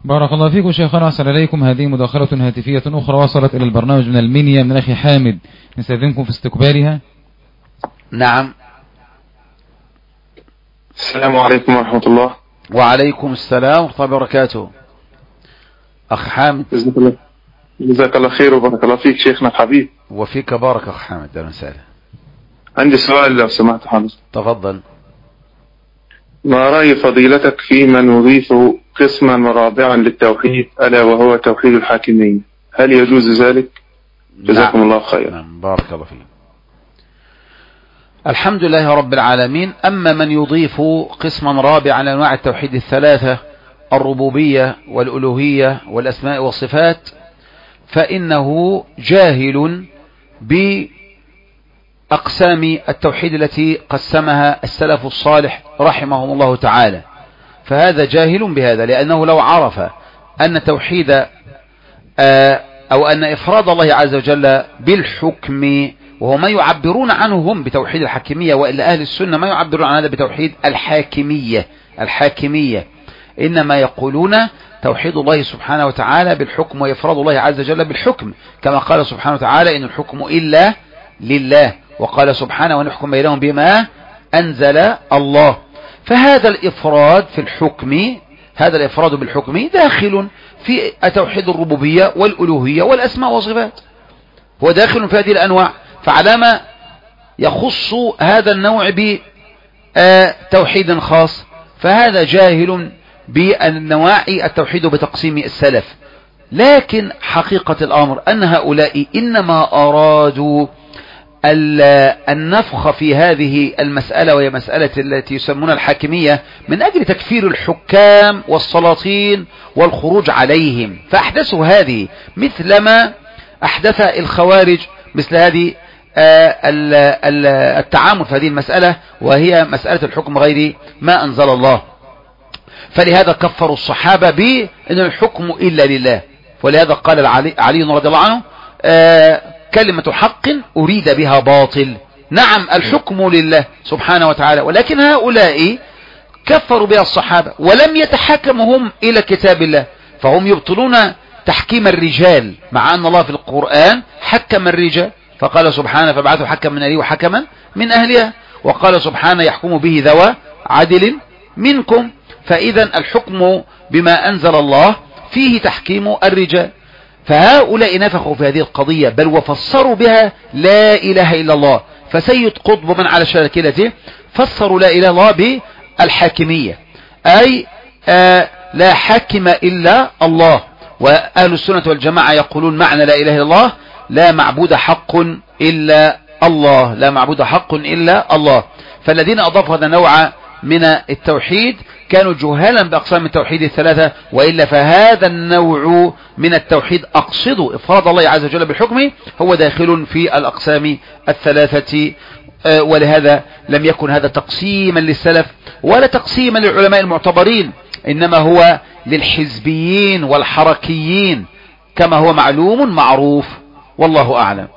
بارك الله فيكم شيخنا، أحسن إليكم. هذه مداخلة هاتفية أخرى وصلت إلى البرنامج من المنيا من أخي حامد، نستأذنكم في استقبالها. نعم. السلام عليكم ورحمة الله. وعليكم السلام ورحمة الله وبركاته. أخ حامد، جزاك الله خير وبارك الله فيك شيخنا الحبيب. وفيك بارك أخ حامد، أهلا وسهلا. عندي سؤال لو سمحت حضرتك. تفضل. ما رأي فضيلتك في من يضيف قسما رابعا للتوحيد ألا وهو توحيد الحاكمية؟ هل يجوز ذلك؟ جزاكم الله خير. نعم بارك الله فيك. الحمد لله رب العالمين. أما من يضيف قسما رابعا لأنواع التوحيد الثلاثة، الربوبية والألوهية والأسماء والصفات، فإنه جاهل بأقسام التوحيد التي قسمها السلف الصالح رحمهم الله تعالى. فهذا جاهل بهذا، لأنه لو عرف أن توحيد أو أن إفراد الله عز وجل بالحكم، وهو ما يعبرون عنه هم بتوحيد الحاكمية، وإلا أهل السنة ما يعبرون عن هذا بتوحيد الحاكمية إنما يقولون توحيد الله سبحانه وتعالى بالحكم، وإفراد الله عز وجل بالحكم، كما قال سبحانه وتعالى إن الحكم إلا لله، وقال سبحانه ونحكم بينهم بما أنزل الله. فهذا الإفراد في الحكم، هذا الإفراد بالحكم داخل في توحيد الربوبية والألوهية والأسماء والصفات، هو داخل في هذه الأنواع. فعلما يخص هذا النوع بتوحيد خاص، فهذا جاهل بالنواع التوحيد بتقسيم السلف. لكن حقيقة الأمر أن هؤلاء إنما أرادوا النفخ في هذه المسألة، وهي مسألة التي يسمونها الحاكمية، من أجل تكفير الحكام والسلاطين والخروج عليهم. فأحدثوا هذه مثلما أحدث الخوارج مثل هذه التعامل في هذه المسألة، وهي مسألة الحكم غير ما أنزل الله. فلهذا كفروا الصحابة بأن الحكم إلا لله، ولهذا قال علي رضي الله عنه كلمة حق أريد بها باطل. نعم الحكم لله سبحانه وتعالى، ولكن هؤلاء كفروا بها الصحابة ولم يتحكموا هم إلى كتاب الله، فهم يبطلون تحكيم الرجال، مع أن الله في القرآن حكم الرجال، فقال سبحانه فبعثوا حكما من أهله وحكما من أهلها، وقال سبحانه يحكم به ذوى عدل منكم. فإذا الحكم بما أنزل الله فيه تحكيم الرجال. فهؤلاء نفخوا في هذه القضية، بل وفسروا بها لا إله إلا الله. فسيد قطب من على شاكلته فسروا لا إله إلا الله بالحاكمية، أي لا حاكم إلا الله. وأهل السنة والجماعة يقولون معنى لا إله إلا الله لا معبود حق إلا الله، لا معبود حق إلا الله. فالذين أضافوا هذا النوع من التوحيد كانوا جهالا بأقسام التوحيد الثلاثة، وإلا فهذا النوع من التوحيد أقصد إفراد الله عز وجل بالحكم هو داخل في الأقسام الثلاثة. ولهذا لم يكن هذا تقسيما للسلف ولا تقسيما للعلماء المعتبرين، إنما هو للحزبيين والحركيين كما هو معلوم معروف، والله أعلم.